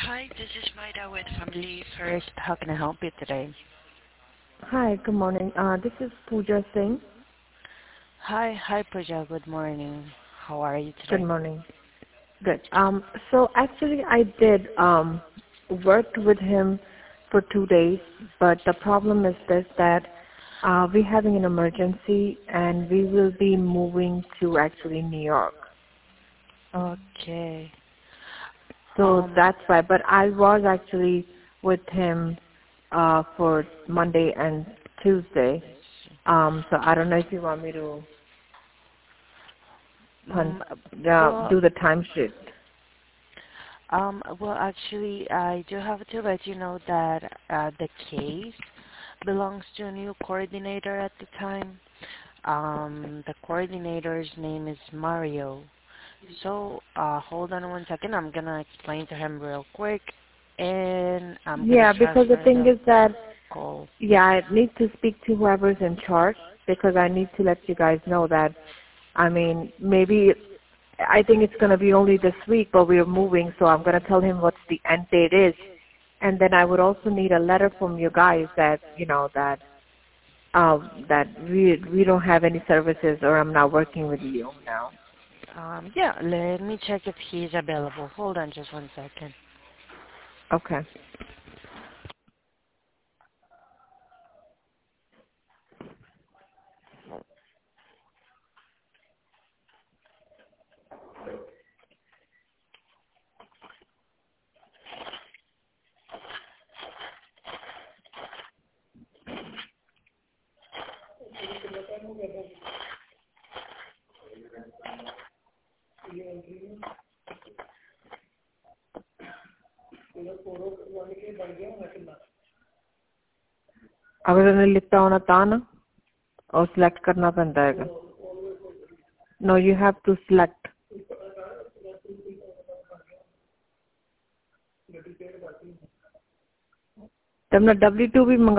Hi, this is Maida with Family First. How can I help you today? Hi, good morning. This is Pooja Singh. Hi, Pooja. Good morning. How are you Good today? morning. Good. So actually I did worked with him for 2 days, but the problem is this that we're having an emergency and we will be moving to actually New York. Okay. So that's why. But I was actually with him for Monday and Tuesday. So I don't know if you want me to um, well, do the timesheet. actually, I do have to let you know that the case belongs to a new coordinator at the time. The coordinator's name is Mario. So, hold on one second. I'm gonna explain to him real quick, and I'm gonna Yeah, because the transfer thing the is that, call. yeah, I need to speak to whoever's in charge because I need to let you guys know that, I mean, maybe, I think it's going to be only this week, but we're moving, so I'm going to tell him what the end date is. And then I would also need a letter from you guys that, that we don't have any services or I'm not working with you now. Yeah, let me check if he's available. Hold on just one second. Okay. अगर उन्हें लिखता होना था ना और select करना पड़ता है. No, you have to select. तुमने W2 भी मंगा